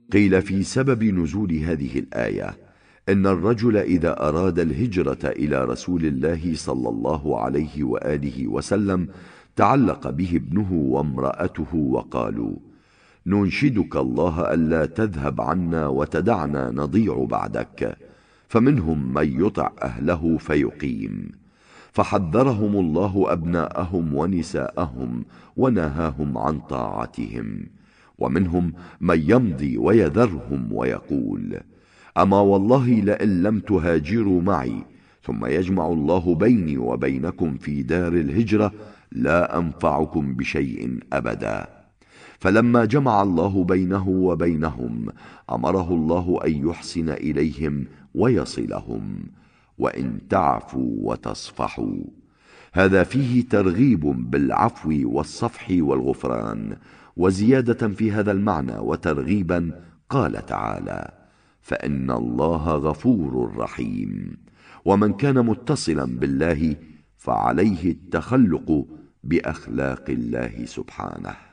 قيل في سبب نزول هذه الآية إن الرجل إذا أراد الهجرة إلى رسول الله صلى الله عليه وآله وسلم تعلق به ابنه وامرأته وقالوا: ننشدك الله ألا تذهب عنا وتدعنا نضيع بعدك. فمنهم من يطع أهله فيقيم، فحذرهم الله أبناءهم ونساءهم ونهاهم عن طاعتهم. ومنهم من يمضي ويذرهم ويقول: أما والله لئن لم تهاجروا معي ثم يجمع الله بيني وبينكم في دار الهجرة لا أنفعكم بشيء أبدا. فلما جمع الله بينه وبينهم أمره الله أن يحسن إليهم ويصلهم، وإن تعفوا وتصفحوا. هذا فيه ترغيب بالعفو والصفح والغفران، وزيادة في هذا المعنى وترغيبا قال تعالى: فإن الله غفور رحيم. ومن كان متصلا بالله فعليه التخلق بأخلاق الله سبحانه.